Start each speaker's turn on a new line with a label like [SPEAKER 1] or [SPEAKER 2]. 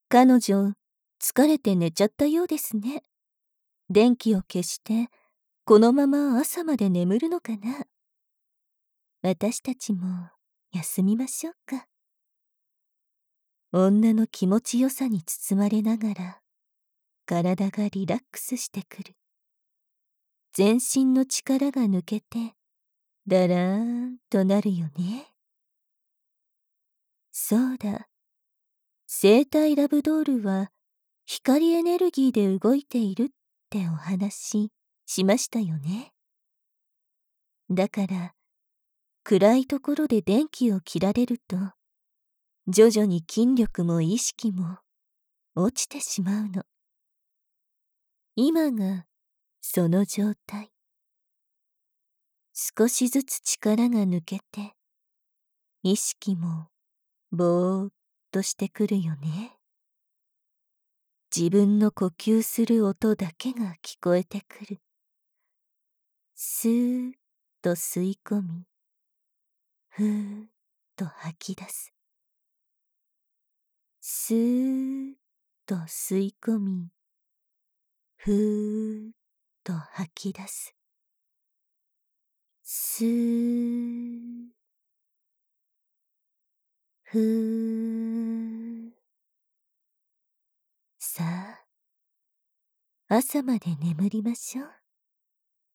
[SPEAKER 1] 彼女、疲れて寝ちゃったようですね。電気を消して、このまま朝まで眠るのかな。私たちも休みましょうか。女の気持ちよさに包まれながら、体がリラックスしてくる。全身の力が抜けて、だらーんとなるよね。そうだ。生体ラブドールは光エネルギーで動いているってお話しましたよね。だから暗いところで電気を切られると徐々に筋力も意識も落ちてしまうの。今がその状態。少しずつ力が抜けて意識もぼーっとしてくるよね。自分の呼吸する音だけが聞こえてくる。スーッと吸い込み、ふーっと吐き出す。スーッと吸い込み、ふーっと吐き出す。スー、ふー。さあ、朝まで眠りましょう。